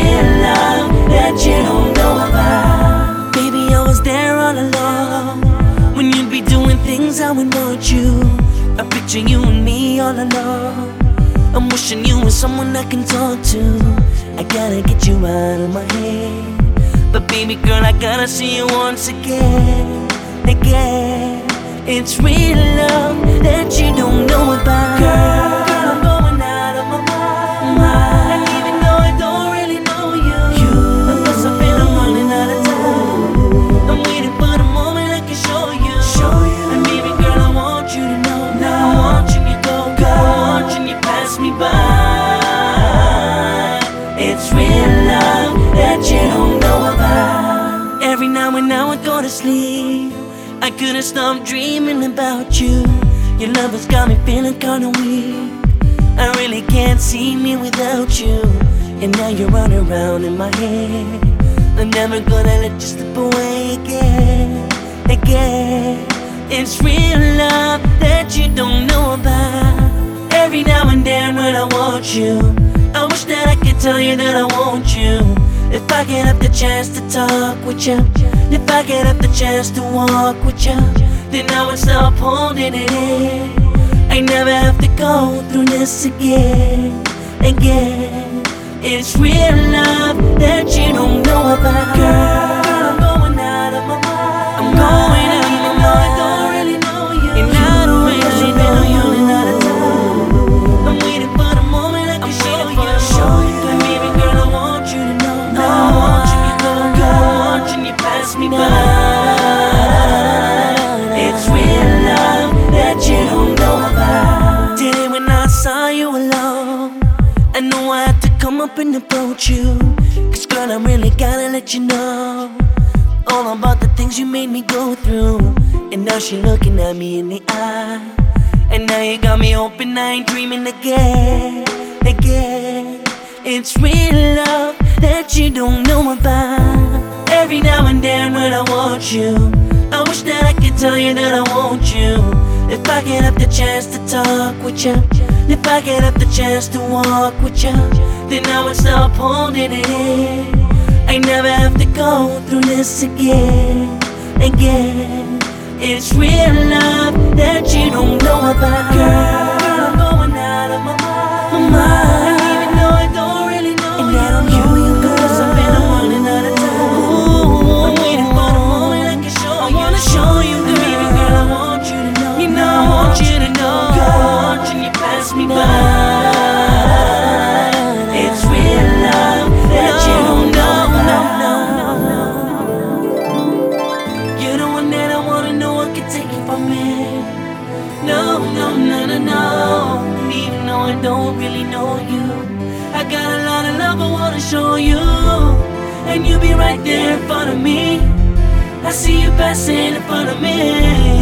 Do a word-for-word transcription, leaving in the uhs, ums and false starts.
real love that you don't know about. Baby, I was there all along when you'd be doing things I would want you. I picture you and me all alone. I'm wishing you were someone I can talk to. I gotta get you out of my head, but baby girl, I gotta see you once again, again. It's real love that you don't know about. Girl, girl, I'm going out of my mind. And even though I don't really know you, you I must have been, I'm running out of time. I'm waiting for the moment I can show you, show you. And baby girl, I want you to know, now I'm watching you go, go. I'm watching you pass me by. It's real love that you don't know about. Every now and now I go to sleep, I couldn't stop dreaming about you. Your love has got me feeling kinda weak. I really can't see me without you. And now you're running around in my head. I'm never gonna let you slip away again, again. It's real love that you don't know about. Every now and then when I want you, I wish that I could tell you that I want you. If I get up the chance to talk with you, if I get up the chance to walk with you, then I would stop holding it in. I never have to go through this again, again. It's real love that you don't know about. Girl, I'm going out of my mind. I'm going out of my mind. I don't really know you, and I don't really know you. I'm out of time. I'm waiting for the moment I can show you, show you. And baby girl, I want you to know, now I'm watching you go, go. I'm watching you pass me by. It's real love that you don't know about. Today when I saw you alone, I knew I had to come up and approach you. Cause girl, I really gotta let you know all about the things you made me go through. And now she looking at me in the eye, and now you got me hoping I ain't dreaming again, again. It's real love that you don't know about. Every now and then when I want you, I wish that I could tell you that I want you. If I get up the chance to talk with you, if I get up the chance to walk with you, then I would stop holding it in. I never have to go through this again, again. It's real love that you don't know about. Girl, I'm going out of my mind, my mind. And even though I don't really know and you, I don't know you, cause I've been running out of time. Ooh, I'm waiting for the moment I can show you, I wanna show you, girl. Baby girl, I want you to know, you know I want you to know, girl, I'm watching you pass me by. It's real love that you don't know about. You're the one that I wanna know, I can take it from me. No, no, no, no, no. And even though I don't really know you, I got a lot of love I wanna show you. And you be right there in front of me. I see you passing in front of me.